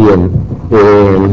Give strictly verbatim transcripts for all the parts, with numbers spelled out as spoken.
Bien, eh,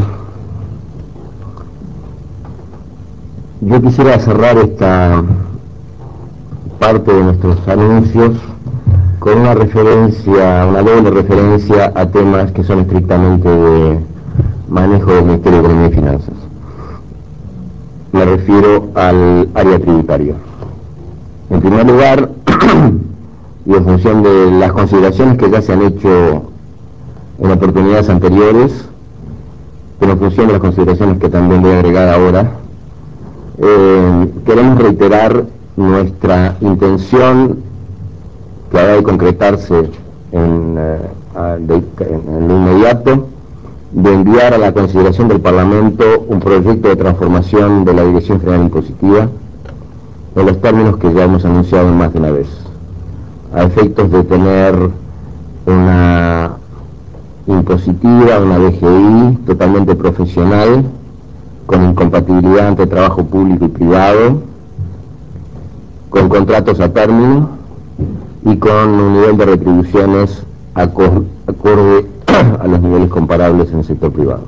yo quisiera cerrar esta parte de nuestros anuncios con una referencia, una doble referencia a temas que son estrictamente de manejo del Ministerio de Economía y Finanzas. Me refiero al área tributaria. En primer lugar, y en función de las consideraciones que ya se han hecho en oportunidades anteriores, pero en función de las consideraciones que también voy a agregar ahora, eh, queremos reiterar nuestra intención, que ha de concretarse en, eh, de, en lo inmediato, de enviar a la consideración del Parlamento un proyecto de transformación de la Dirección General Impositiva en los términos que ya hemos anunciado más de una vez, a efectos de tener una impositiva, una D G I totalmente profesional, con incompatibilidad entre trabajo público y privado, con contratos a término y con un nivel de retribuciones acorde, acorde a los niveles comparables en el sector privado.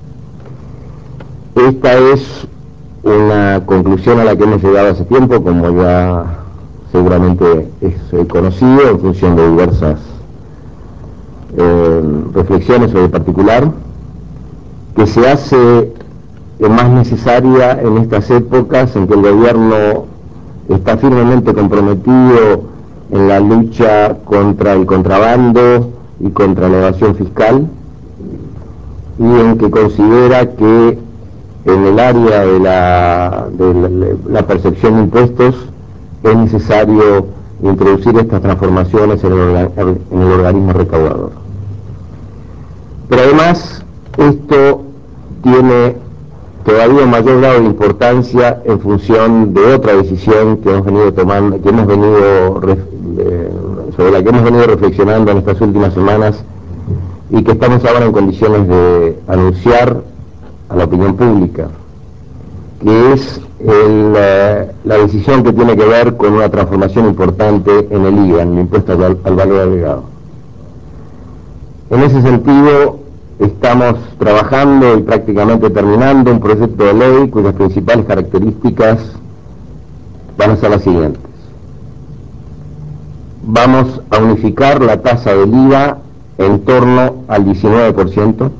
Esta es una conclusión a la que hemos llegado hace tiempo, como ya seguramente es conocido, en función de diversas eh, reflexiones sobre el particular, que se hace más necesaria en estas épocas en que el gobierno está firmemente comprometido en la lucha contra el contrabando y contra la evasión fiscal, y en que considera que en el área de la, de la, la percepción de impuestos es necesario introducir estas transformaciones en el, en el organismo recaudador. Pero además, esto tiene todavía mayor grado de importancia en función de otra decisión que hemos venido tomando, que hemos venido eh, sobre la que hemos venido reflexionando en estas últimas semanas y que estamos ahora en condiciones de anunciar a la opinión pública, que es el, eh, la decisión que tiene que ver con una transformación importante en el I V A, en el impuesto al, al valor agregado. En ese sentido, estamos trabajando y prácticamente terminando un proyecto de ley cuyas principales características van a ser las siguientes. Vamos a unificar la tasa del I V A en torno al diecinueve por ciento.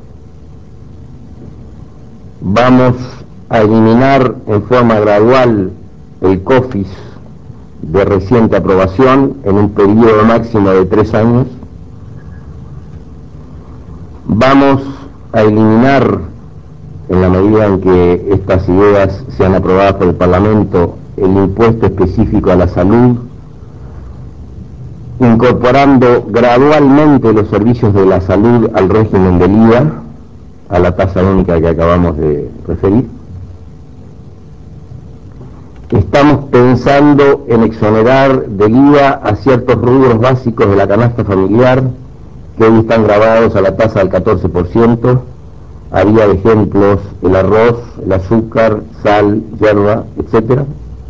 Vamos a eliminar en forma gradual el COFIS de reciente aprobación en un periodo máximo de tres años. Vamos a eliminar, en la medida en que estas ideas sean aprobadas por el Parlamento, el impuesto específico a la salud, incorporando gradualmente los servicios de la salud al régimen del I V A, a la tasa única que acabamos de referir. Estamos pensando en exonerar del I V A a ciertos rubros básicos de la canasta familiar que hoy están grabados a la tasa del catorce por ciento. Había de ejemplos el arroz, el azúcar, sal, yerba, etcétera.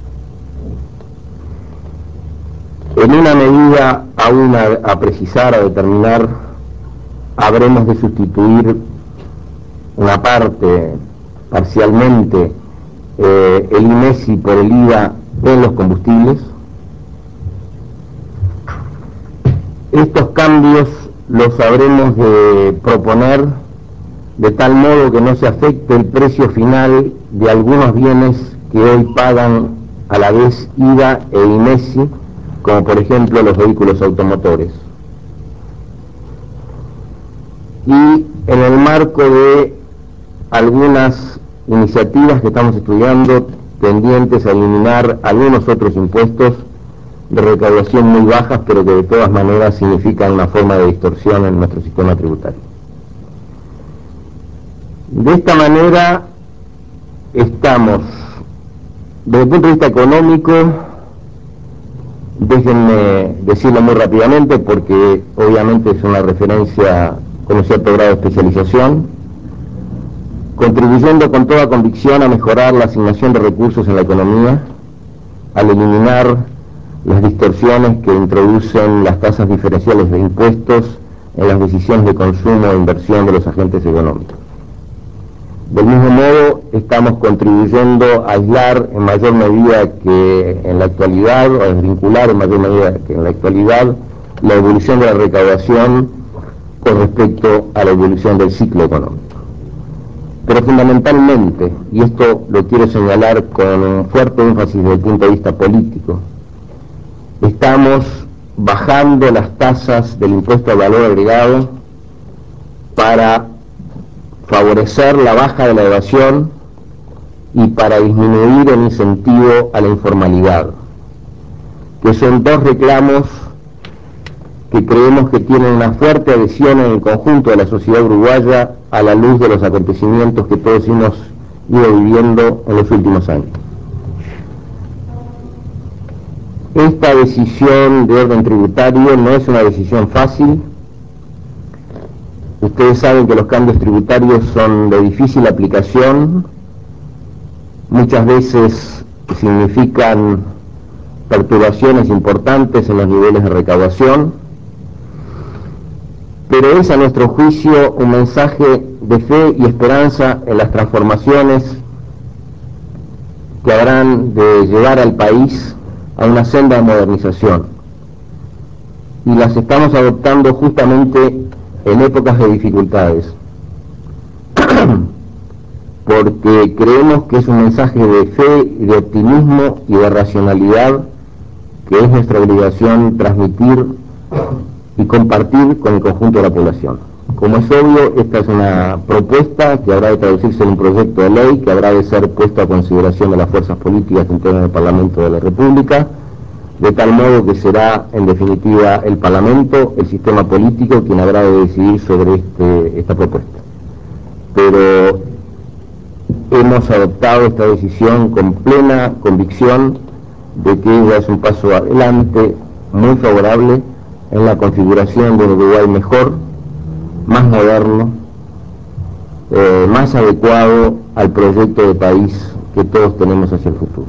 En una medida aún a, a precisar, a determinar, habremos de sustituir una parte, parcialmente, eh, el INESI por el I V A en los combustibles. Estos cambios los habremos de proponer de tal modo que no se afecte el precio final de algunos bienes que hoy pagan a la vez I V A e INESI, como por ejemplo los vehículos automotores. Y en el marco de algunas iniciativas que estamos estudiando tendientes a eliminar algunos otros impuestos de recaudación muy bajas, pero que de todas maneras significan una forma de distorsión en nuestro sistema tributario. De esta manera estamos, desde el punto de vista económico, déjenme decirlo muy rápidamente porque obviamente es una referencia con un cierto grado de especialización, contribuyendo con toda convicción a mejorar la asignación de recursos en la economía, al eliminar las distorsiones que introducen las tasas diferenciales de impuestos en las decisiones de consumo e inversión de los agentes económicos. Del mismo modo, estamos contribuyendo a aislar en mayor medida que en la actualidad, o a desvincular en mayor medida que en la actualidad, la evolución de la recaudación con respecto a la evolución del ciclo económico. Pero fundamentalmente, y esto lo quiero señalar con un fuerte énfasis desde el punto de vista político, estamos bajando las tasas del impuesto al valor agregado para favorecer la baja de la evasión y para disminuir el incentivo a la informalidad, que son dos reclamos que creemos que tienen una fuerte adhesión en el conjunto de la sociedad uruguaya a la luz de los acontecimientos que todos hemos ido viviendo en los últimos años. Esta decisión de orden tributario no es una decisión fácil. Ustedes saben que los cambios tributarios son de difícil aplicación, muchas veces significan perturbaciones importantes en los niveles de recaudación, pero es a nuestro juicio un mensaje de fe y esperanza en las transformaciones que habrán de llevar al país a una senda de modernización, y las estamos adoptando justamente en épocas de dificultades, porque creemos que es un mensaje de fe, de optimismo y de racionalidad que es nuestra obligación transmitir y compartir con el conjunto de la población. Como es obvio, esta es una propuesta que habrá de traducirse en un proyecto de ley que habrá de ser puesto a consideración de las fuerzas políticas que integran el Parlamento de la República, de tal modo que será, en definitiva, el Parlamento, el sistema político, quien habrá de decidir sobre este, esta propuesta. Pero hemos adoptado esta decisión con plena convicción de que ella es un paso adelante muy favorable en la configuración de un Uruguay mejor, más moderno, eh, más adecuado al proyecto de país que todos tenemos hacia el futuro.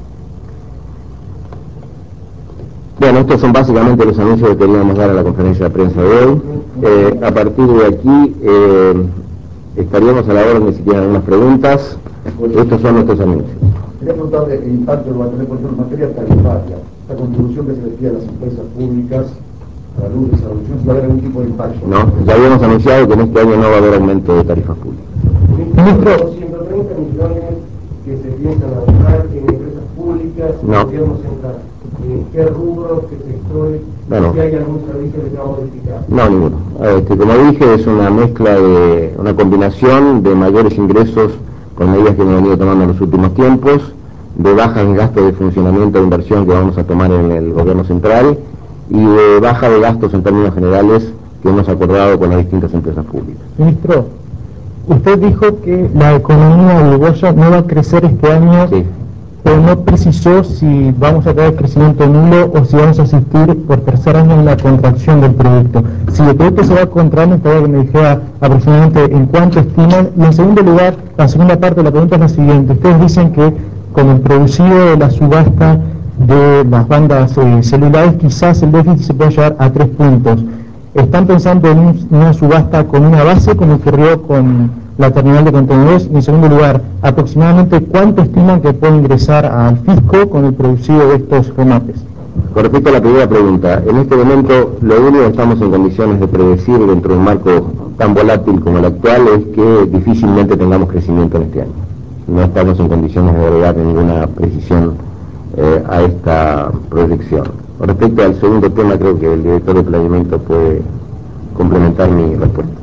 Bueno, estos son básicamente los anuncios que queríamos dar a la conferencia de prensa de hoy. Eh, a partir de aquí eh, estaríamos a la orden si tienen algunas preguntas. Estos son nuestros anuncios. Quería preguntarle el impacto que va a tener por ejemplo en materia tarifaria, esta contribución que se le pide a las empresas públicas, a la luz de esa reducción, si va a haber algún tipo de impacto. No, ya habíamos anunciado que en este año no va a haber aumento de tarifas públicas. Ministro, ciento treinta millones que se piensan adoptar en empresas públicas, no. el gobierno central. ¿En qué rubros, qué sectores, bueno, si hay algún servicio que se va a modificar? No, ninguno. Este, como dije, es una mezcla de, una combinación de mayores ingresos con medidas que hemos venido tomando en los últimos tiempos, de bajas en gastos de funcionamiento e inversión que vamos a tomar en el gobierno central, y de baja de gastos en términos generales que hemos acordado con las distintas empresas públicas. Ministro, usted dijo que la economía uruguaya no va a crecer este año, sí, pero no precisó si vamos a tener crecimiento nulo o si vamos a asistir por tercer año en la contracción del producto. Si el producto se va a contraer, me gustaría que me dijera aproximadamente en cuánto estiman. Y en segundo lugar, la segunda parte de la pregunta es la siguiente. Ustedes dicen que con el producido de la subasta de las bandas eh, celulares, quizás el déficit se puede llevar a tres puntos. ¿Están pensando en un, una subasta con una base, como ocurrió con la terminal de contenedores? Y en segundo lugar, aproximadamente cuánto estiman que puede ingresar al fisco con el producido de estos remates. Con respecto a la primera pregunta, en este momento lo único que estamos en condiciones de predecir dentro de un marco tan volátil como el actual es que difícilmente tengamos crecimiento en este año. No estamos en condiciones de agregar ninguna precisión eh, a esta proyección. Con respecto al segundo tema, creo que el director de planeamiento puede complementar mi respuesta.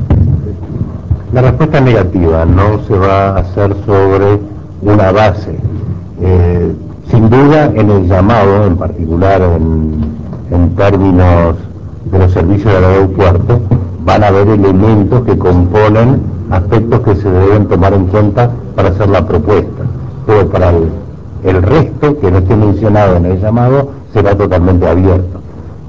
La respuesta es negativa, no se va a hacer sobre una base. Eh, sin duda, en el llamado, en particular en, en términos de los servicios del aeropuerto, van a haber elementos que componen aspectos que se deben tomar en cuenta para hacer la propuesta. Pero para el, el resto, que no esté mencionado en el llamado, será totalmente abierto.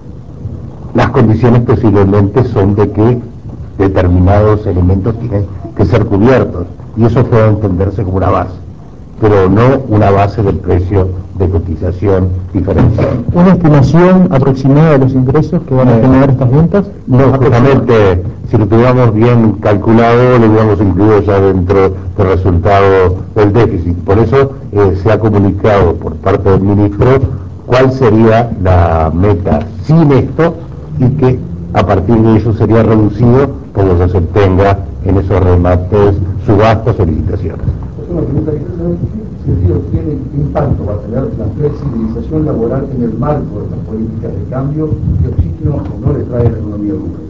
Las condiciones posiblemente son de que determinados elementos tienen que ser cubiertos, y eso puede entenderse como una base, pero no una base del precio de cotización diferencial. ¿Una estimación aproximada de los ingresos que van a generar estas ventas? No, justamente, si lo tuviéramos bien calculado, lo hubiéramos incluido ya dentro del resultado del déficit. Por eso eh, se ha comunicado por parte del ministro cuál sería la meta sin esto y que a partir de ello sería reducido por lo que se obtenga en esos remates, subastas o licitaciones. Una pregunta, ¿qué sentido tiene, qué impacto va a tener la flexibilización laboral en el marco de estas políticas de cambio que oxígeno o no le trae a la economía uruguaya?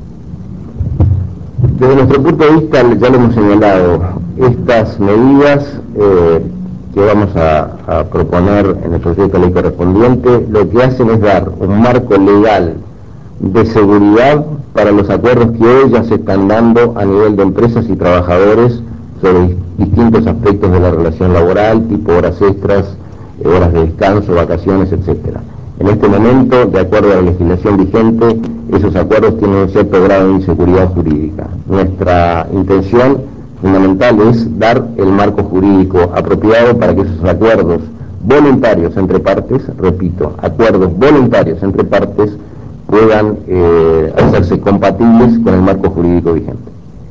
Desde nuestro punto de vista, ya lo hemos señalado, estas medidas eh, que vamos a, a proponer en el proyecto de ley correspondiente, lo que hacen es dar un marco legal de seguridad para los acuerdos que hoy ya se están dando a nivel de empresas y trabajadores sobre distintos aspectos de la relación laboral, tipo horas extras, horas de descanso, vacaciones, etcétera. En este momento, de acuerdo a la legislación vigente, esos acuerdos tienen un cierto grado de inseguridad jurídica. Nuestra intención fundamental es dar el marco jurídico apropiado para que esos acuerdos voluntarios entre partes, repito, acuerdos voluntarios entre partes, puedan eh, hacerse compatibles con el marco jurídico vigente.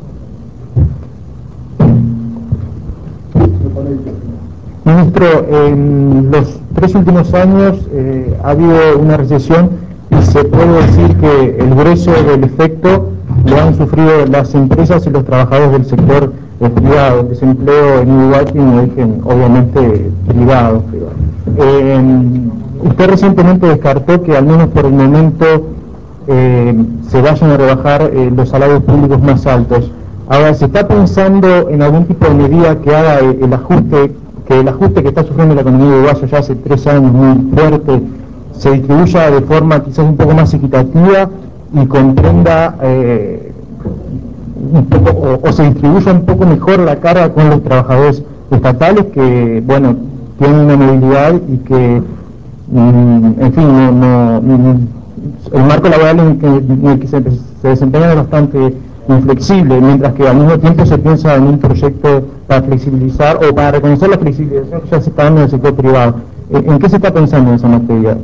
Ministro, en los tres últimos años eh, ha habido una recesión y se puede decir que el grueso del efecto lo han sufrido las empresas y los trabajadores del sector eh, privado. El desempleo en Uruguay tiene un origen obviamente privado. Eh, usted recientemente descartó que al menos por el momento eh, se vayan a rebajar eh, los salarios públicos más altos. Ahora, ¿se está pensando en algún tipo de medida que haga el, el ajuste, que el ajuste que está sufriendo la economía uruguaya ya hace tres años muy fuerte, se distribuya de forma quizás un poco más equitativa y comprenda eh, un poco, o, o se distribuya un poco mejor la carga con los trabajadores estatales que, bueno, tienen una movilidad y que, mm, en fin, no, no, no, el marco laboral en el que, en el que se, se desempeña es bastante inflexible, mientras que al mismo tiempo se piensa en un proyecto para flexibilizar o para reconocer la flexibilización que ya se está dando en el sector privado. ¿En qué se está pensando en esa materia?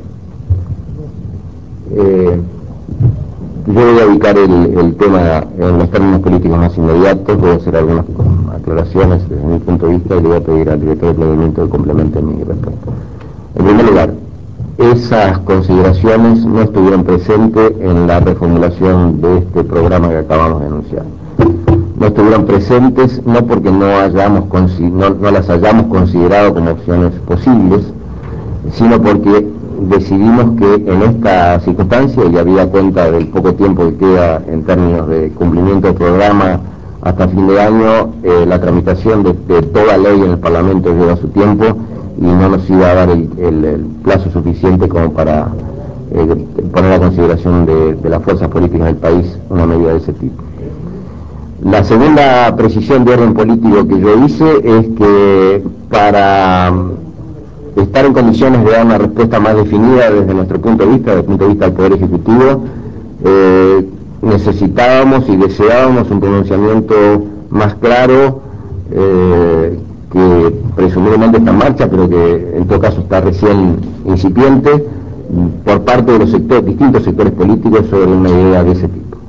Eh, yo voy a ubicar el, el tema en los términos políticos más inmediatos, voy a hacer algunas aclaraciones desde mi punto de vista y le voy a pedir al director de planeamiento que complemente mi respuesta. En primer lugar, esas consideraciones no estuvieron presentes en la reformulación de este programa que acabamos de anunciar. No estuvieron presentes no porque no, hayamos, no, no las hayamos considerado como opciones posibles, sino porque decidimos que en esta circunstancia, y habida cuenta del poco tiempo que queda en términos de cumplimiento del programa hasta fin de año, eh, la tramitación de, de toda ley en el Parlamento lleva su tiempo y no nos iba a dar el, el, el plazo suficiente como para eh, poner a consideración de, de las fuerzas políticas del país una medida de ese tipo. La segunda precisión de orden político que yo hice es que para estar en condiciones de dar una respuesta más definida desde nuestro punto de vista, desde el punto de vista del Poder Ejecutivo, eh, necesitábamos y deseábamos un pronunciamiento más claro, eh, que presumiblemente está en marcha, pero que en todo caso está recién incipiente, por parte de los sectores, distintos sectores políticos sobre una idea de ese tipo.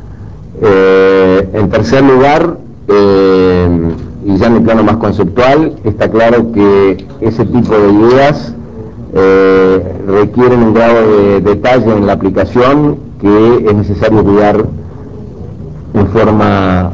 Eh, en tercer lugar, eh, y ya en el plano más conceptual, está claro que ese tipo de ideas eh, requieren un grado de detalle en la aplicación que es necesario cuidar en forma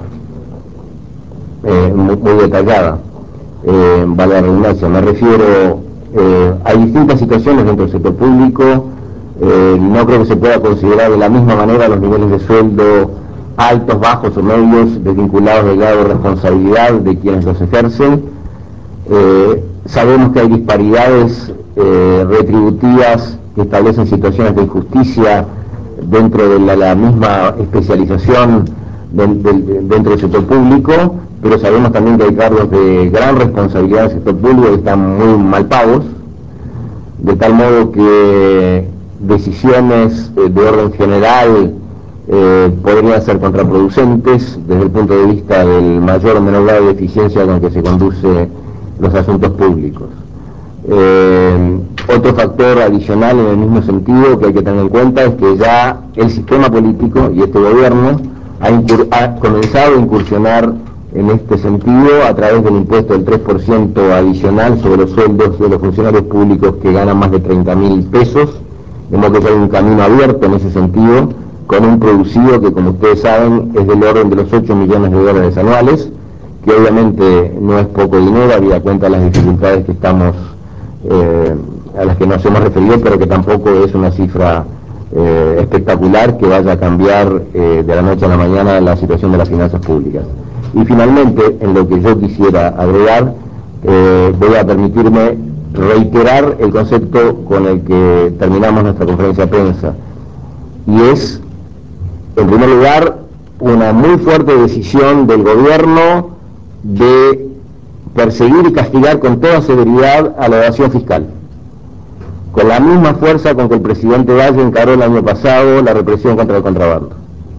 eh, muy, muy detallada. Eh, vale la redundancia, me refiero, eh, hay distintas situaciones dentro del sector público, eh, no creo que se pueda considerar de la misma manera los niveles de sueldo altos, bajos o medios, desvinculados del grado de responsabilidad de quienes los ejercen. Eh, sabemos que hay disparidades eh, retributivas que establecen situaciones de injusticia dentro de la, la misma especialización de, de, de, dentro del sector público, pero sabemos también que hay cargos de gran responsabilidad del sector público que están muy mal pagos, de tal modo que decisiones eh, de orden general eh, podrían ser contraproducentes desde el punto de vista del mayor o menor grado de eficiencia con que se conduce los asuntos públicos. Eh, otro factor adicional en el mismo sentido que hay que tener en cuenta es que ya el sistema político y este gobierno ha, incur ha comenzado a incursionar en este sentido a través del impuesto del tres por ciento adicional sobre los sueldos de los funcionarios públicos que ganan más de treinta mil pesos, de modo que ya hay un camino abierto en ese sentido, con un producido que, como ustedes saben, es del orden de los ocho millones de dólares anuales, que obviamente no es poco dinero, habida cuenta de las dificultades que estamos Eh, a las que nos hemos referido, pero que tampoco es una cifra eh, espectacular que vaya a cambiar eh, de la noche a la mañana la situación de las finanzas públicas. Y finalmente, en lo que yo quisiera agregar, eh, voy a permitirme reiterar el concepto con el que terminamos nuestra conferencia de prensa, y es, en primer lugar, una muy fuerte decisión del gobierno de perseguir y castigar con toda severidad a la evasión fiscal, con la misma fuerza con que el presidente Valle encaró el año pasado la represión contra el contrabando.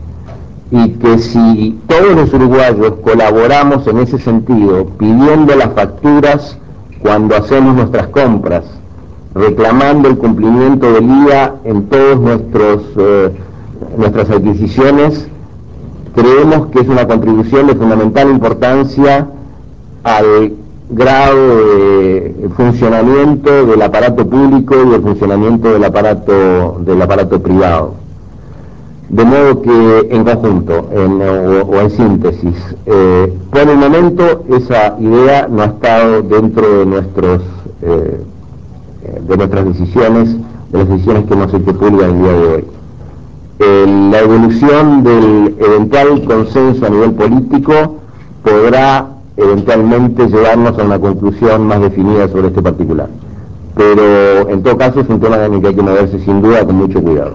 Y que si todos los uruguayos colaboramos en ese sentido, pidiendo las facturas cuando hacemos nuestras compras, reclamando el cumplimiento del I V A en todas eh, nuestras adquisiciones, creemos que es una contribución de fundamental importancia al grado de funcionamiento del aparato público y el funcionamiento del aparato del aparato privado. De modo que, en conjunto, en, o, o en síntesis, eh, por el momento esa idea no ha estado dentro de nuestros eh, de nuestras decisiones, de las decisiones que hemos hecho públicas el día de hoy. Eh, la evolución del eventual consenso a nivel político podrá eventualmente llevarnos a una conclusión más definida sobre este particular. Pero en todo caso es un tema en el que hay que moverse sin duda con mucho cuidado.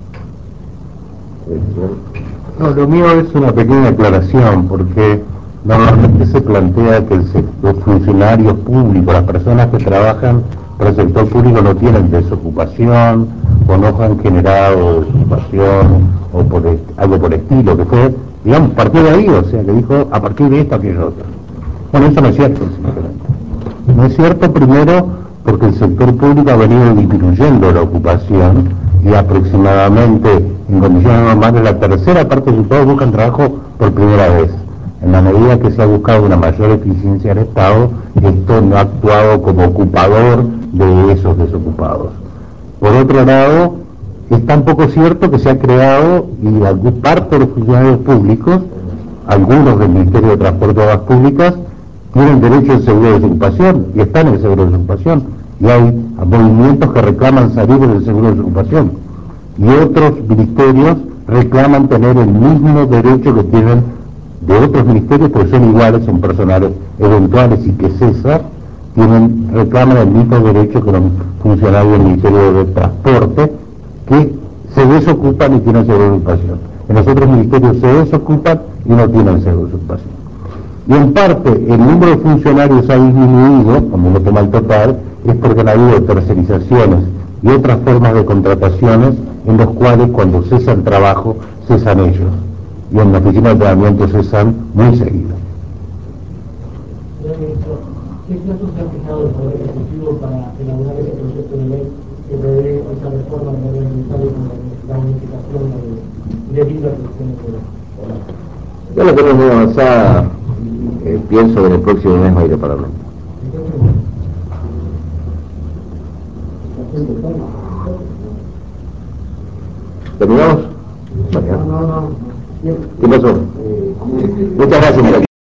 No, lo mío es una pequeña aclaración, porque normalmente se plantea que el sector, los funcionarios públicos, las personas que trabajan para el sector público no tienen desocupación, o no han generado desocupación, o por el, algo por el estilo, que fue, digamos, partió de ahí, o sea, que dijo, a partir de esto, aquello otro. Bueno, eso no es cierto, simplemente. No es cierto, primero, porque el sector público ha venido disminuyendo la ocupación, y aproximadamente, en condiciones normales, la tercera parte de todos buscan trabajo por primera vez. En la medida que se ha buscado una mayor eficiencia del Estado, esto no ha actuado como ocupador de esos desocupados. Por otro lado, es tampoco cierto que se ha creado, y alguna parte de los funcionarios públicos, algunos del Ministerio de Transporte y Obras Públicas, tienen derecho al seguro de desocupación, y están en el seguro de desocupación, y hay movimientos que reclaman salir del seguro de desocupación, y otros ministerios reclaman tener el mismo derecho que tienen de otros ministerios, porque son iguales, son personales eventuales, y que César tienen, reclaman el mismo derecho que los funcionarios del Ministerio de Transporte, que se desocupan y tienen seguro de desocupación. En los otros ministerios se desocupan y no tienen seguro de desocupación. Y en parte el número de funcionarios ha disminuido, cuando uno toma el total, es porque han habido tercerizaciones y otras formas de contrataciones en los cuales, cuando cesan trabajo, cesan ellos. Y en la oficina de entrenamiento cesan muy seguido. ¿Qué plazos se ha fijado el Poder Ejecutivo para elaborar ese proyecto de ley que prevé esa reforma del orden tributario con la unificación de, de vida que tiene que ver? Ya lo tenemos muy avanzada, eh, pienso que en el próximo mes va a ir al Parlamento. ¿Terminamos? Bueno. ¿Qué pasó? Muchas gracias, María.